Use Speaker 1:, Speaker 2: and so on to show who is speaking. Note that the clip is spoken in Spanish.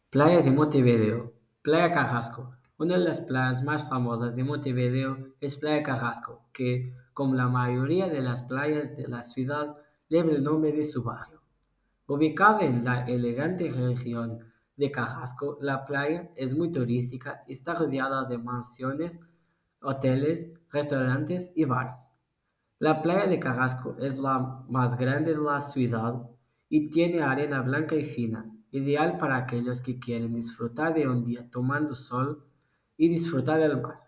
Speaker 1: Playas de Montevideo. Playa Carrasco. Una de las playas más famosas de Montevideo es Playa Carrasco, que, como la mayoría de las playas de la ciudad, lleva el nombre de su barrio. Ubicada en la elegante región de Carrasco, la playa es muy turística y está rodeada de mansiones, hoteles, restaurantes y bares. La playa de Carrasco es la más grande de la ciudad y tiene arena blanca y fina, ideal para aquellos que quieren disfrutar de un día tomando sol y disfrutar del mar.